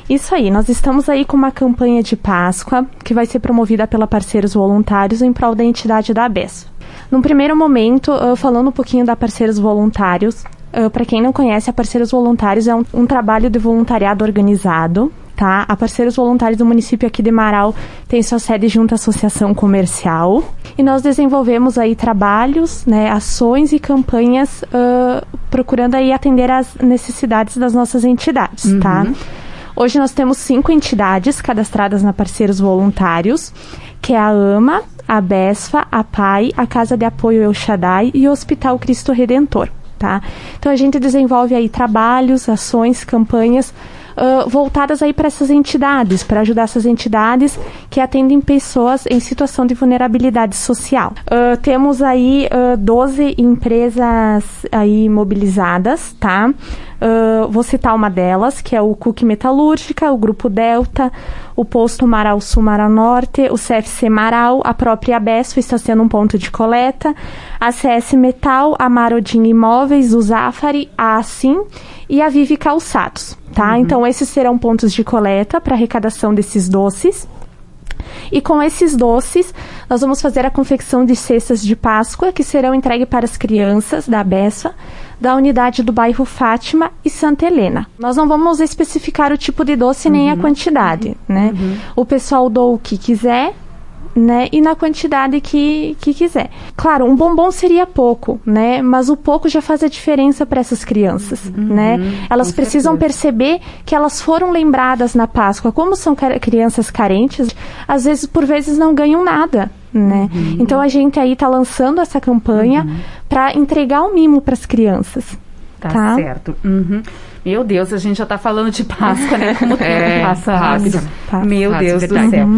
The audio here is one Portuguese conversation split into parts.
Isso aí, nós estamos aí com uma campanha de Páscoa que vai ser promovida pela Parceiros Voluntários em prol da entidade da ABESFA. Num primeiro momento, falando um pouquinho da Parceiros Voluntários, para quem não conhece, a Parceiros Voluntários é um trabalho de voluntariado organizado, tá? A Parceiros Voluntários do município aqui de Marau tem sua sede junto à Associação Comercial e nós desenvolvemos aí trabalhos, né, ações e campanhas procurando aí atender às necessidades das nossas entidades, tá? Hoje nós temos 5 entidades cadastradas na Parceiros Voluntários, que é a AMA, a ABESFA, a PAI, a Casa de Apoio El Shaddai e o Hospital Cristo Redentor, tá? Então a gente desenvolve aí trabalhos, ações, campanhas voltadas aí para essas entidades, para ajudar essas entidades que atendem pessoas em situação de vulnerabilidade social. Temos aí 12 empresas aí mobilizadas, tá? Vou citar uma delas, que é o Cook Metalúrgica, o Grupo Delta, o Posto Marau Sul Marau Norte, o CFC Marau, a própria ABESFA está sendo um ponto de coleta, a CS Metal, a Marodin Imóveis, o Zafari, a Assim e a Vive Calçados, tá? Então, esses serão pontos de coleta para arrecadação desses doces. E com esses doces, nós vamos fazer a confecção de cestas de Páscoa, que serão entregues para as crianças da ABESFA, da unidade do bairro Fátima e Santa Helena. Nós não vamos especificar o tipo de doce nem a quantidade, né? O pessoal doa o que quiser, né, e na quantidade que quiser. Claro, um bombom seria pouco, né, mas o pouco já faz a diferença para essas crianças, né? Elas precisam perceber que elas foram lembradas na Páscoa. Como são crianças carentes, às vezes, por vezes, não ganham nada, né? Então, a gente aí está lançando essa campanha para entregar um mimo para as crianças. Tá certo. Meu Deus, a gente já está falando de Páscoa, né? Como o tempo passa rápido. Meu Deus do céu.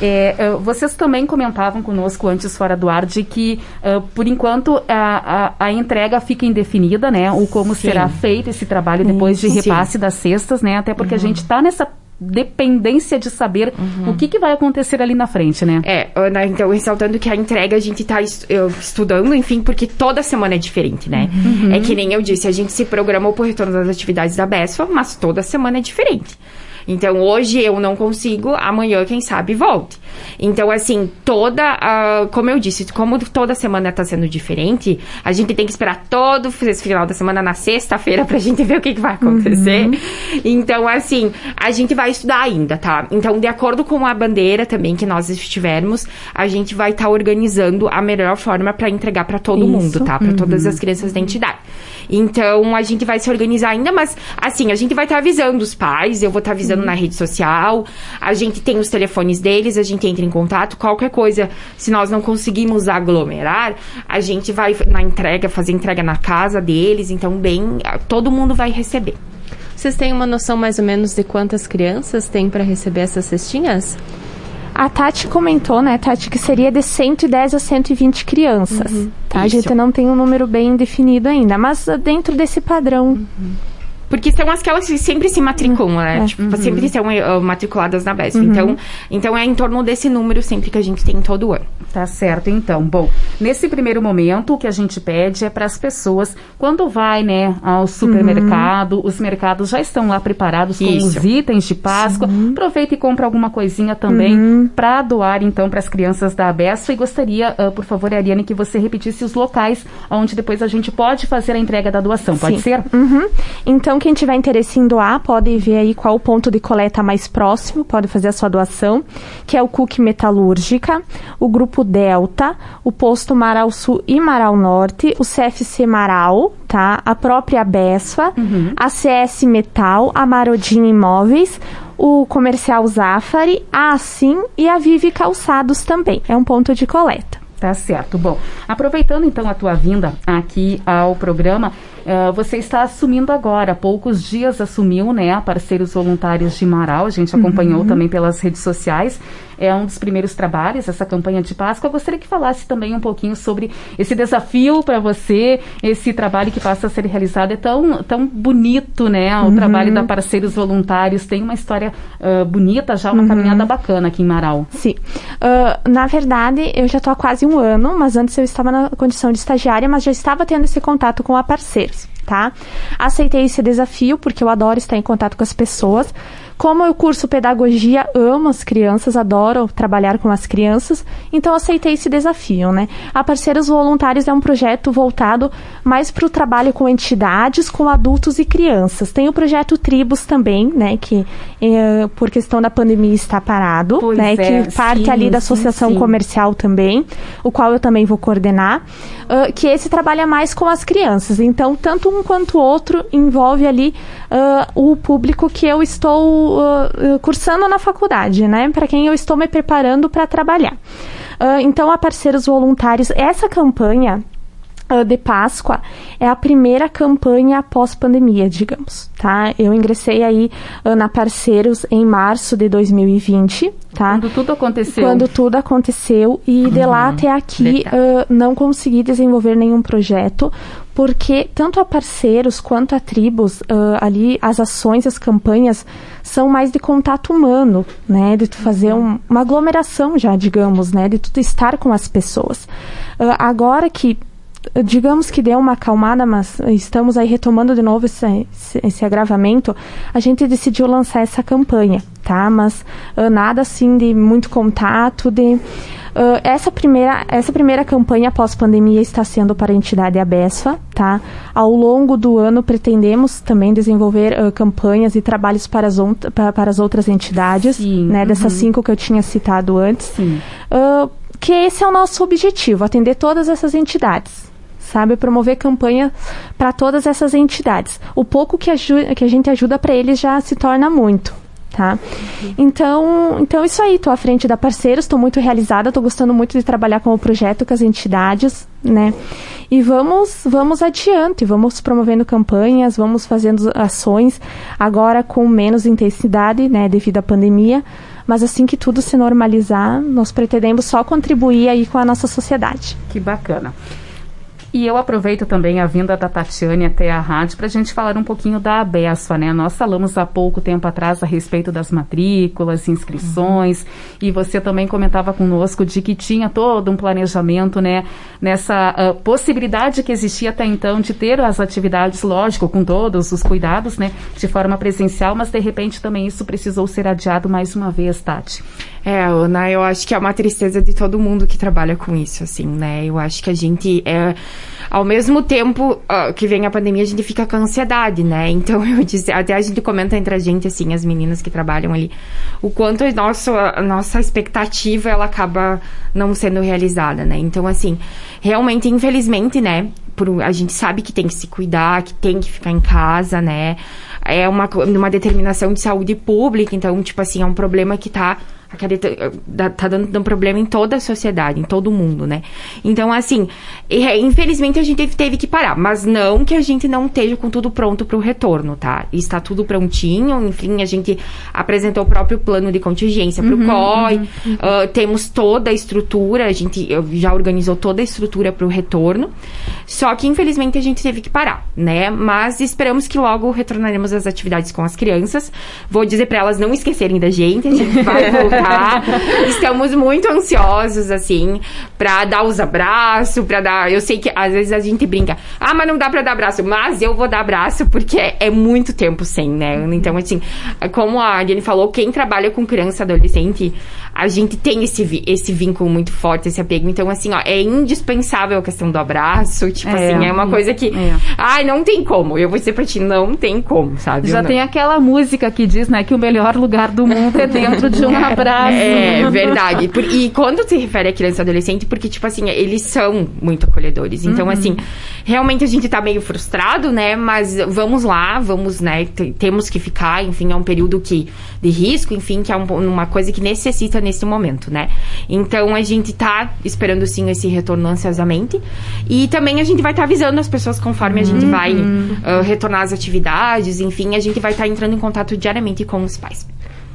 Vocês também comentavam conosco antes, fora do ar, de que, por enquanto, a entrega fica indefinida, né? Ou como será feito esse trabalho depois de repasse das cestas, né? Até porque a gente está nessa dependência de saber o que vai acontecer ali na frente, né? Ana, então, ressaltando que a entrega a gente está estudando, enfim, porque toda semana é diferente, né? É que nem eu disse, a gente se programou por retorno das atividades da ABESFA, mas toda semana é diferente. Então, hoje eu não consigo, amanhã, quem sabe, volte. Então, assim, como eu disse, como toda semana está sendo diferente, a gente tem que esperar todo esse final da semana na sexta-feira pra gente ver o que vai acontecer. Então, assim, a gente vai estudar ainda, tá? Então, de acordo com a bandeira também que nós estivermos, a gente vai estar organizando a melhor forma para entregar para todo mundo, tá? Para todas as crianças da entidade. Então, a gente vai se organizar ainda, mas, assim, a gente vai estar avisando os pais, eu vou estar avisando na rede social, a gente tem os telefones deles, a gente entra em contato, qualquer coisa, se nós não conseguimos aglomerar, a gente vai fazer entrega na casa deles, então, todo mundo vai receber. Vocês têm uma noção mais ou menos de quantas crianças tem para receber essas cestinhas? A Tati comentou, né, Tati, que seria de 110 a 120 crianças, tá? A gente não tem um número bem definido ainda, mas dentro desse padrão. Porque são aquelas que sempre se matriculam, né? Tipo, sempre são matriculadas na ABESFA. Então, é em torno desse número sempre que a gente tem todo ano. Tá certo, então. Bom, nesse primeiro momento, o que a gente pede é para as pessoas, quando vai, né, ao supermercado, os mercados já estão lá preparados com os itens de Páscoa. Aproveita e compra alguma coisinha também para doar, então, para as crianças da ABESFA. E gostaria, por favor, Ariane, que você repetisse os locais onde depois a gente pode fazer a entrega da doação. Pode ser? Então, quem tiver interesse em doar, pode ver aí qual o ponto de coleta mais próximo, pode fazer a sua doação, que é o Cook Metalúrgica, o Grupo Delta, o Posto Marau Sul e Marau Norte, o CFC Marau, tá? A própria ABESFA, a CS Metal, a Marodin Imóveis, o Comercial Zafari, a Assim e a Vive Calçados também. É um ponto de coleta. Tá certo. Bom, aproveitando então a tua vinda aqui ao programa, você está assumindo agora, há poucos dias assumiu, né, a Parceiros Voluntários de Marau, a gente acompanhou também pelas redes sociais, é um dos primeiros trabalhos, essa campanha de Páscoa. Eu gostaria que falasse também um pouquinho sobre esse desafio para você, esse trabalho que passa a ser realizado, é tão bonito, né, o trabalho da Parceiros Voluntários, tem uma história bonita já, uma caminhada bacana aqui em Marau. Sim, na verdade, eu já estou há quase um ano, mas antes eu estava na condição de estagiária, mas já estava tendo esse contato com a Parceiros, tá? Aceitei esse desafio porque eu adoro estar em contato com as pessoas. Como eu curso pedagogia, amo as crianças, adoro trabalhar com as crianças, então aceitei esse desafio, né? A Parceiros Voluntários é um projeto voltado mais para o trabalho com entidades, com adultos e crianças. Tem o projeto Tribos também, né? Que por questão da pandemia está parado, pois né? Que parte ali da associação comercial também, o qual eu também vou coordenar, que esse trabalha mais com as crianças. Então, tanto um quanto o outro envolve ali o público que eu estou cursando na faculdade, né? Para quem eu estou me preparando para trabalhar. Então, a Parceiros Voluntários, essa campanha de Páscoa é a primeira campanha pós-pandemia, digamos, tá? Eu ingressei aí na Parceiros em março de 2020, tá? Quando tudo aconteceu. Quando tudo aconteceu, e de lá até aqui não consegui desenvolver nenhum projeto, porque tanto a Parceiros quanto a Tribos, ali as ações, as campanhas são mais de contato humano, né? De tu fazer uma aglomeração já, digamos, né? De tu estar com as pessoas. Agora que digamos que deu uma acalmada, mas estamos aí retomando de novo esse agravamento, a gente decidiu lançar essa campanha, tá? Mas nada assim de muito contato, essa primeira campanha pós-pandemia está sendo para a entidade ABESFA, tá? Ao longo do ano pretendemos também desenvolver campanhas e trabalhos para as outras entidades, sim, né? Dessas 5 que eu tinha citado antes. Que esse é o nosso objetivo, atender todas essas entidades, sabe? Promover campanha para todas essas entidades. O pouco que a gente ajuda para eles já se torna muito, tá? Então isso aí, tô à frente da Parceiros, tô muito realizada, tô gostando muito de trabalhar com o projeto, com as entidades, né? E vamos adiante, vamos promovendo campanhas, vamos fazendo ações, agora com menos intensidade, né, devido à pandemia, mas assim que tudo se normalizar, nós pretendemos só contribuir aí com a nossa sociedade. Que bacana. E eu aproveito também a vinda da Tatiane até a rádio para a gente falar um pouquinho da ABESFA, né? Nós falamos há pouco tempo atrás a respeito das matrículas, inscrições, e você também comentava conosco de que tinha todo um planejamento, né? Nessa possibilidade que existia até então de ter as atividades, lógico, com todos os cuidados, né? De forma presencial, mas de repente também isso precisou ser adiado mais uma vez, Tati. Ana, eu acho que é uma tristeza de todo mundo que trabalha com isso, assim, né? Eu acho que a gente, ao mesmo tempo que vem a pandemia, a gente fica com ansiedade, né? Então, eu disse, até a gente comenta entre a gente, assim, as meninas que trabalham ali, o quanto a nossa expectativa, ela acaba não sendo realizada, né? Então, assim, realmente, infelizmente, né? A gente sabe que tem que se cuidar, que tem que ficar em casa, né? É uma determinação de saúde pública, então, tipo assim, é um problema que tá dando problema em toda a sociedade, em todo mundo, né? Então, assim, infelizmente a gente teve que parar, mas não que a gente não esteja com tudo pronto para o retorno, tá? Está tudo prontinho, enfim, a gente apresentou o próprio plano de contingência para o COI, temos toda a estrutura, a gente já organizou toda a estrutura para o retorno, só que infelizmente a gente teve que parar, né? Mas esperamos que logo retornaremos às atividades com as crianças. Vou dizer para elas não esquecerem da gente, a gente vai voltar. Estamos muito ansiosos, assim, pra dar os abraços, eu sei que às vezes a gente brinca, mas não dá pra dar abraço, mas eu vou dar abraço porque é muito tempo sem, né? Então, assim, como a Ariane falou, quem trabalha com criança e adolescente, a gente tem esse vínculo muito forte, esse apego. Então, assim, é indispensável a questão do abraço, tipo assim, é uma coisa que, não tem como, eu vou dizer pra ti, não tem como, sabe? Já tem aquela música que diz, né, que o melhor lugar do mundo é dentro de um abraço. É verdade. E quando se refere a criança e adolescente, porque, tipo assim, eles são muito acolhedores. Então, assim, realmente a gente tá meio frustrado, né? Mas vamos lá, né? Temos que ficar, enfim, é um período de risco, enfim, que é uma coisa que necessita nesse momento, né? Então, a gente tá esperando, sim, esse retorno ansiosamente. E também a gente vai estar avisando as pessoas conforme a gente vai retornar às atividades, enfim, a gente vai estar entrando em contato diariamente com os pais.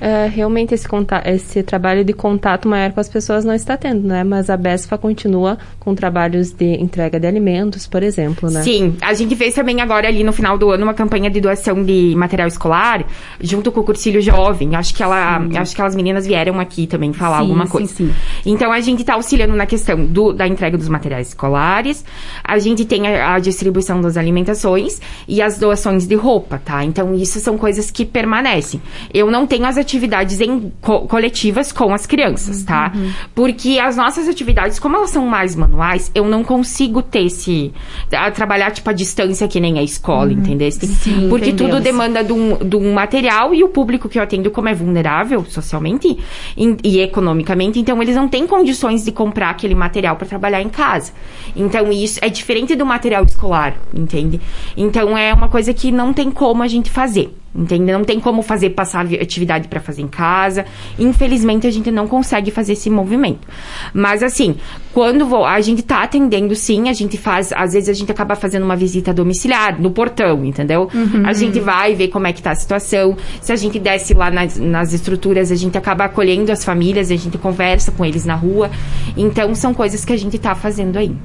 Realmente esse trabalho de contato maior com as pessoas não está tendo, né? Mas a BESFA continua com trabalhos de entrega de alimentos, por exemplo, né? Sim, a gente fez também agora ali no final do ano uma campanha de doação de material escolar, junto com o Cursilho Jovem. Acho que as meninas vieram aqui também falar alguma coisa. Sim. Então a gente está auxiliando na questão da entrega dos materiais escolares, a gente tem a distribuição das alimentações e as doações de roupa, tá? Então isso são coisas que permanecem. Eu não tenho as atividades coletivas com as crianças, tá? Porque as nossas atividades, como elas são mais manuais, eu não consigo ter trabalhar, tipo, a distância que nem a escola, entendeu? Sim, porque entendemos. tudo demanda de um material e o público que eu atendo, como é vulnerável socialmente e economicamente, então eles não têm condições de comprar aquele material para trabalhar em casa. Então isso é diferente do material escolar, entende? Então é uma coisa que não tem como a gente fazer. Entende? Não tem como passar atividade para fazer em casa. Infelizmente, a gente não consegue fazer esse movimento. Mas, assim, quando a gente tá atendendo, sim, a gente faz... Às vezes, a gente acaba fazendo uma visita domiciliar, no portão, entendeu? A gente vai ver como é que tá a situação. Se a gente desce lá nas estruturas, a gente acaba acolhendo as famílias, a gente conversa com eles na rua. Então, são coisas que a gente tá fazendo aí.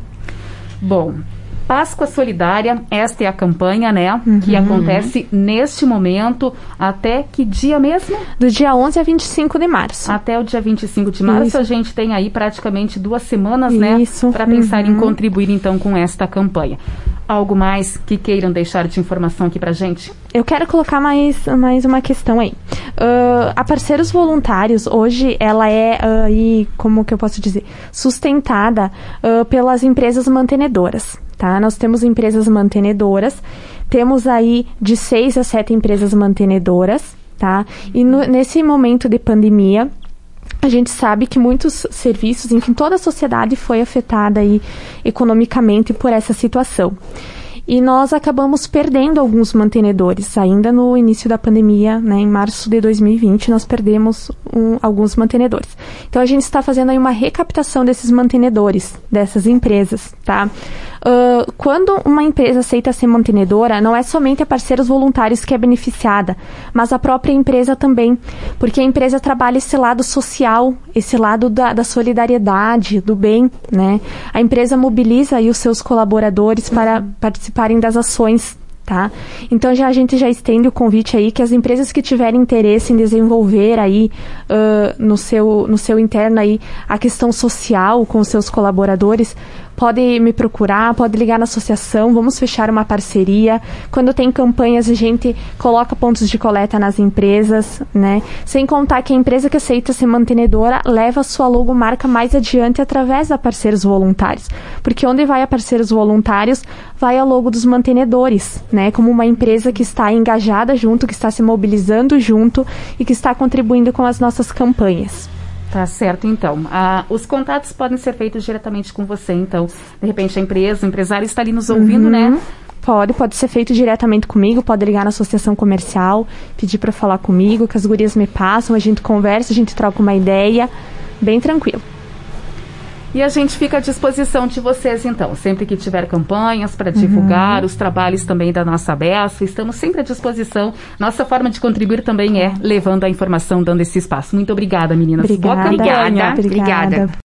Bom... Páscoa Solidária, esta é a campanha, né, que acontece neste momento, até que dia mesmo? Do dia 11 a 25 de março. Até o dia 25 de março. Isso. A gente tem aí praticamente 2 semanas, né, Isso. para pensar em contribuir, então, com esta campanha. Algo mais que queiram deixar de informação aqui pra gente? Eu quero colocar mais uma questão aí. A Parceiros Voluntários, hoje, ela é, como que eu posso dizer, sustentada pelas empresas mantenedoras, tá? Nós temos empresas mantenedoras, temos aí de 6 a 7 empresas mantenedoras, tá? E nesse momento de pandemia, a gente sabe que muitos serviços, enfim, toda a sociedade foi afetada aí economicamente por essa situação. E nós acabamos perdendo alguns mantenedores. Ainda no início da pandemia, né, em março de 2020, nós perdemos alguns mantenedores. Então, a gente está fazendo aí uma recaptação desses mantenedores, dessas empresas, tá? Quando uma empresa aceita ser mantenedora, não é somente a Parceiros Voluntários que é beneficiada, mas a própria empresa também, porque a empresa trabalha esse lado social, esse lado da solidariedade, do bem, né? A empresa mobiliza aí os seus colaboradores para participarem das ações, tá? Então a gente já estende o convite aí que as empresas que tiverem interesse em desenvolver aí no seu interno aí a questão social com os seus colaboradores, pode me procurar, pode ligar na associação, vamos fechar uma parceria. Quando tem campanhas, a gente coloca pontos de coleta nas empresas, né? Sem contar que a empresa que aceita ser mantenedora leva a sua logomarca mais adiante através da Parceiros Voluntários. Porque onde vai a Parceiros Voluntários, vai a logo dos mantenedores, né? Como uma empresa que está engajada junto, que está se mobilizando junto e que está contribuindo com as nossas campanhas. Tá certo, então. Os contatos podem ser feitos diretamente com você, então. De repente, a empresa, o empresário está ali nos ouvindo, né? Pode ser feito diretamente comigo, pode ligar na associação comercial, pedir para falar comigo, que as gurias me passam, a gente conversa, a gente troca uma ideia, bem tranquilo. E a gente fica à disposição de vocês, então. Sempre que tiver campanhas para divulgar, os trabalhos também da nossa BESFA, estamos sempre à disposição. Nossa forma de contribuir também é levando a informação, dando esse espaço. Muito obrigada, meninas. Obrigada. Boa campanha. Obrigada.